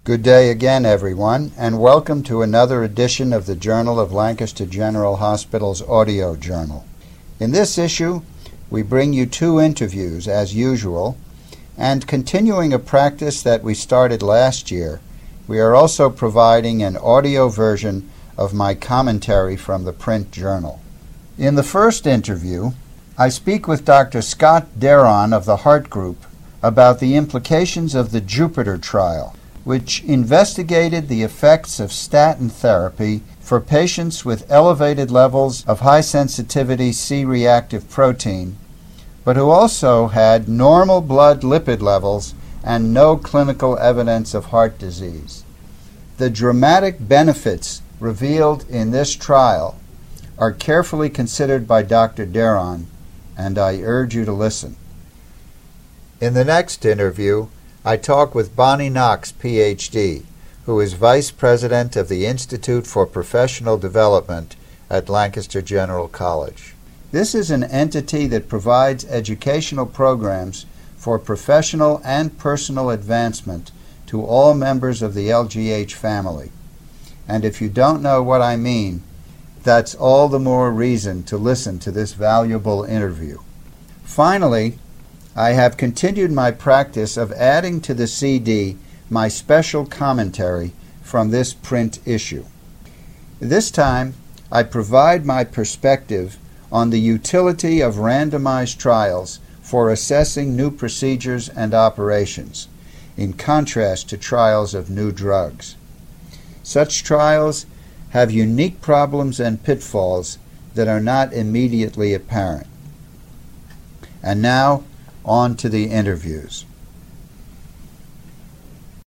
Good day again, everyone, and welcome to another edition of the Journal of Lancaster General Hospital's audio journal. In this issue, we bring you two interviews, as usual, and continuing a practice that we started last year, we are also providing an audio version of my commentary from the print journal. In the first interview, I speak with Dr. Scott Deron of the Heart Group about the implications of the Jupiter trial, which investigated the effects of statin therapy for patients with elevated levels of high-sensitivity C-reactive protein, but who also had normal blood lipid levels and no clinical evidence of heart disease. The dramatic benefits revealed in this trial are carefully considered by Dr. Deron, and I urge you to listen. In the next interview, I talk with Bonnie Knox, Ph.D., who is Vice President of the Institute for Professional Development at Lancaster General College. This is an entity that provides educational programs for professional and personal advancement to all members of the LGH family. And if you don't know what I mean, that's all the more reason to listen to this valuable interview. Finally, I have continued my practice of adding to the CD my special commentary from this print issue. This time, I provide my perspective on the utility of randomized trials for assessing new procedures and operations, in contrast to trials of new drugs. Such trials have unique problems and pitfalls that are not immediately apparent. And now, on to the interviews.